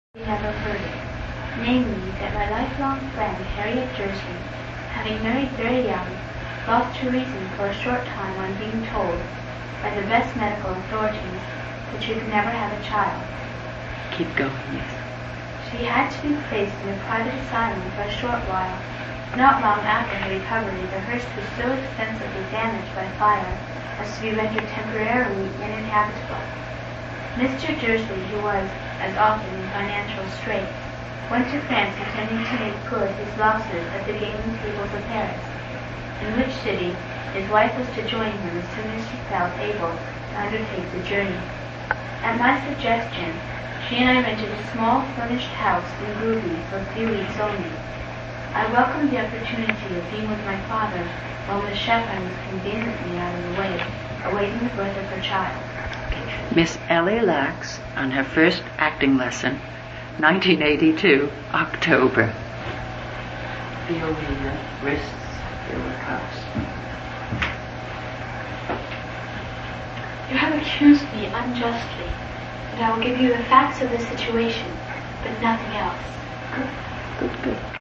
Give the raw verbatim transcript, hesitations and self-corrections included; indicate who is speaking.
Speaker 1: You never heard it, namely, that my lifelong friend Harriet Dursley, having married very young, lost her reason for a short time on being told, by the best medical authorities, that she could never have a child.
Speaker 2: Keep going, yes.
Speaker 1: She had to be placed in a private asylum for a short while. Not long after her recovery, the hearse was so extensively damaged by fire as to be rendered temporarily uninhabitable. Mister Dursley, who was, as often, in financial straits, went to France intending to make good his losses at the gaming tables of Paris, in which city his wife was to join him as soon as she felt able to undertake the journey. At my suggestion, she and I rented a small furnished house in Groovy for a few weeks only. I welcomed the opportunity of being with my father while Miss Shepard was conveniently out of the way, awaiting the birth of her child.
Speaker 2: Miss Ellie Lax on her first acting lesson, nineteen eighty-two, October. Violina, wrists, there were cuffs.
Speaker 1: You have accused me unjustly, and I will give you the facts of the situation, but nothing else.
Speaker 2: Good, good, good.